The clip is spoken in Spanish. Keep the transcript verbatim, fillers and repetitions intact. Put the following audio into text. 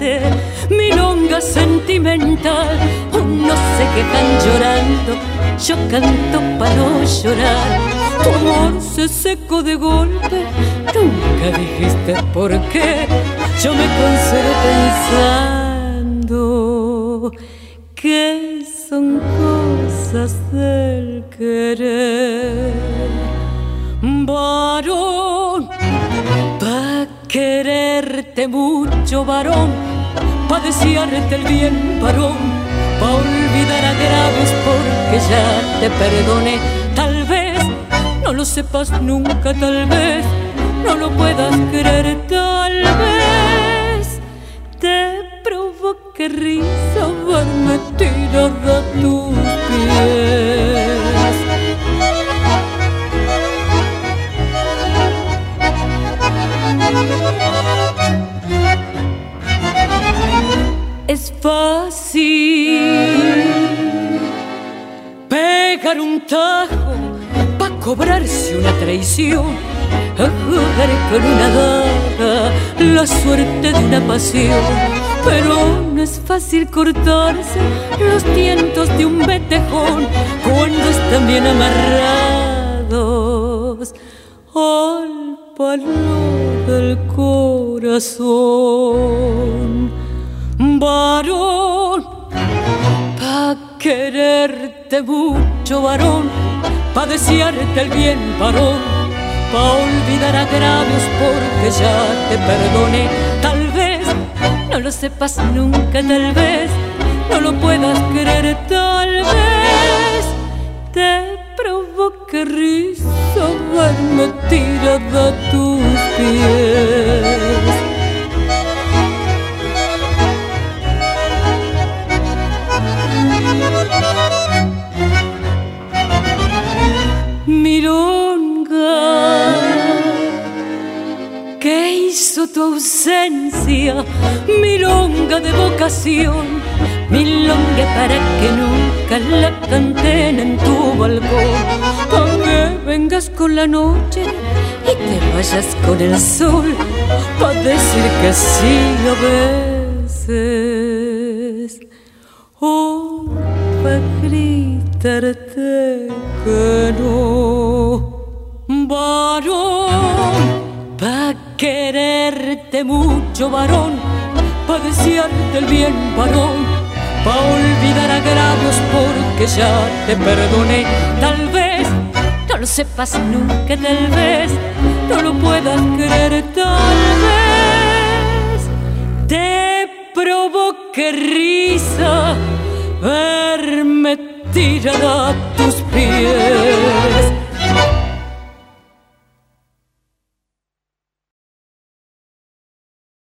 amarte, milonga sentimental. Unos se quejan llorando, yo canto para no llorar. Tu amor se secó de golpe, nunca dijiste por qué. Yo me consuelo pensando que son cosas del querer. Varón, pa' quererte mucho, varón, pa' desearte el bien, varón, pa' olvidar agravios porque ya te perdoné. Tal vez no lo sepas nunca, tal vez no lo puedas creer, tal vez te provoque risa verme tirada a tus pies. Es fácil pegar un tajo pa' cobrarse una traición, a jugar con una daga la suerte de una pasión. Pero no es fácil cortarse los tientos de un betejón cuando están bien amarrados al palo del corazón. Varón, pa' quererte mucho, varón, pa' desearte el bien, varón, pa' olvidar agravios porque ya te perdoné. Tal vez no lo sepas nunca, tal vez no lo puedas creer, tal vez te provoque risa verme tirada a tus pies. Milonga, ¿qué hizo tu ausencia? Milonga de vocación, milonga para que nunca la canten en tu balcón. Pa' que vengas con la noche y te vayas con el sol, pa' decir que sí a veces, oh, pa' gritarte que no. Varón, pa' quererte mucho, varón, pa' desearte el bien, varón, pa' olvidar agravios porque ya te perdoné. Tal vez no lo sepas nunca, tal vez no lo puedas creer, tal vez te provoque risa verme tirada a tus pies.